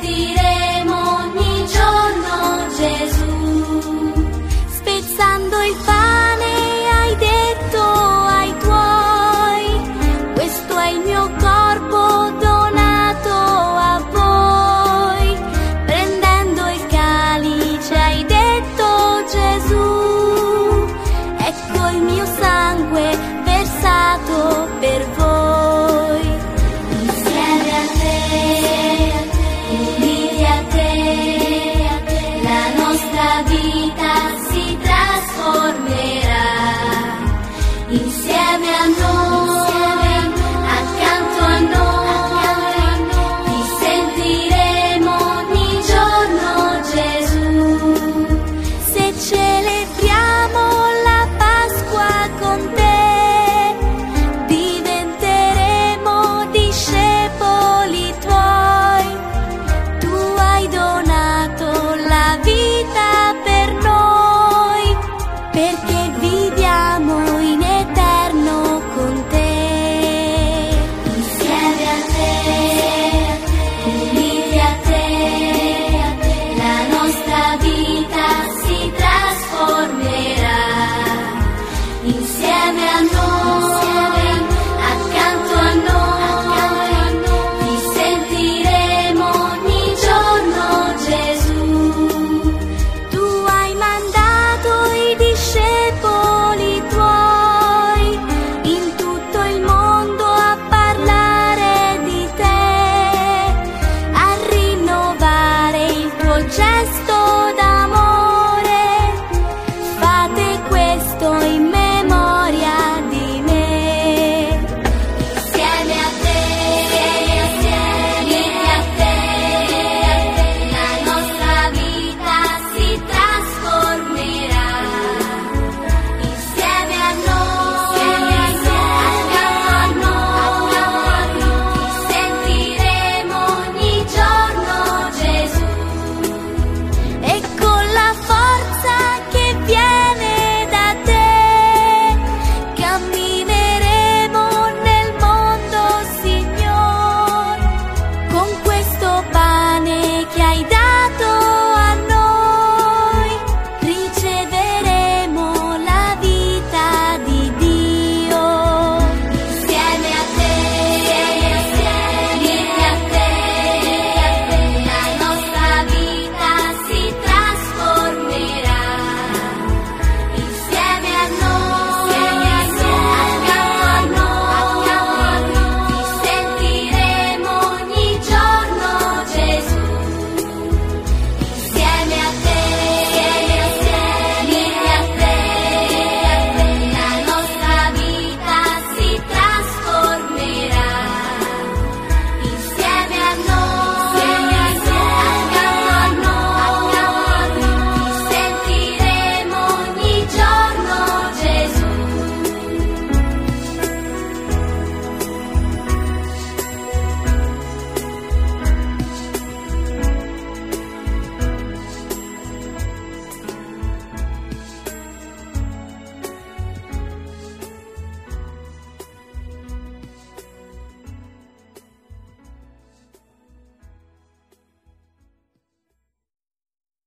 sentiremo ogni giorno Gesù. Spezzando il pane hai detto ai tuoi: questo è il mio corpo donato a voi. Prendendo il calice hai detto Gesù: ecco il mio sangue versato per voi. Insieme a te, uniti a te, la nostra vita si trasformerà. Insieme a noi, accanto a noi, ti sentiremo ogni giorno Gesù. Se celebriamo la Pasqua con te, diventeremo discepoli tuoi. Tu hai donato la vita per noi, perché viviamo in eterno con te. Insieme a te, uniti a te, la nostra vita si trasformerà. Insieme a noi, accanto a noi, ti sentiremo ogni giorno Gesù. Tu hai mandato i discepoli tuoi in tutto il mondo a parlare di te, a rinnovare il tuo gesto